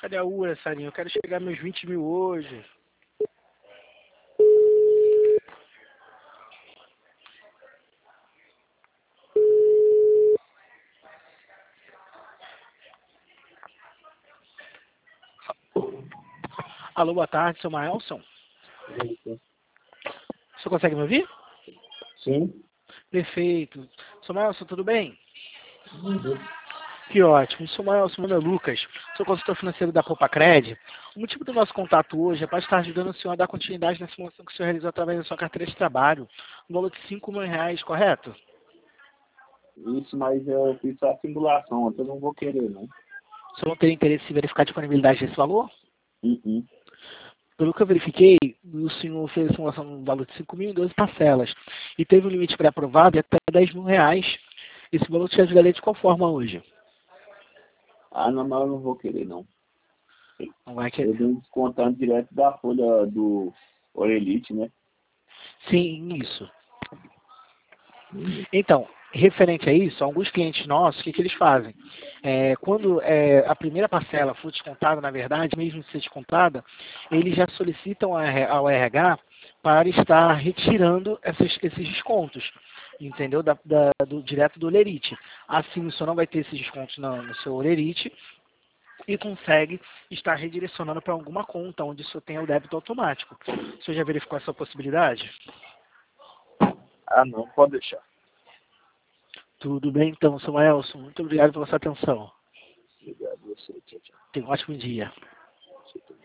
Cadê a URA, Sarinho? Eu quero chegar a meus 20 mil hoje. Alô, boa tarde, seu Maelson. Você consegue me ouvir? Sim. Perfeito. Seu Maelson, tudo bem? Que ótimo. Sou Maelson, meu nome é Lucas. Sou consultor financeiro da Copacred. O motivo do nosso contato hoje é para estar ajudando o senhor a dar continuidade na simulação que o senhor realizou através da sua carteira de trabalho. Um valor de R$ 5.000, correto? Isso, mas eu fiz só a simulação, então eu não vou querer, não. O senhor não teria interesse em verificar a disponibilidade desse valor? Uh-uh. Pelo que eu verifiquei, o senhor fez a simulação no valor de 5 mil em 12 parcelas. E teve um limite pré-aprovado de até R$ 10.000. Esse valor te ajudaria de qual forma hoje? Ah, não, mas eu não vou querer, não. Não vai Eu querer. venho descontando direto da folha do Orelite, né? Sim, isso. Então, referente a isso, alguns clientes nossos, o que eles fazem? Quando a primeira parcela for descontada, na verdade, mesmo ser descontada, eles já solicitam ao RH para estar retirando esses descontos, entendeu? Direto do Olerite. Assim, o senhor não vai ter esses descontos no seu Olerite e consegue estar redirecionando para alguma conta onde o senhor tem o débito automático. O senhor já verificou essa possibilidade? Ah, não, pode deixar. Tudo bem, então, Samuelson. Muito obrigado pela sua atenção. Obrigado a você, tchau, tchau. Tenha um ótimo dia. Você também.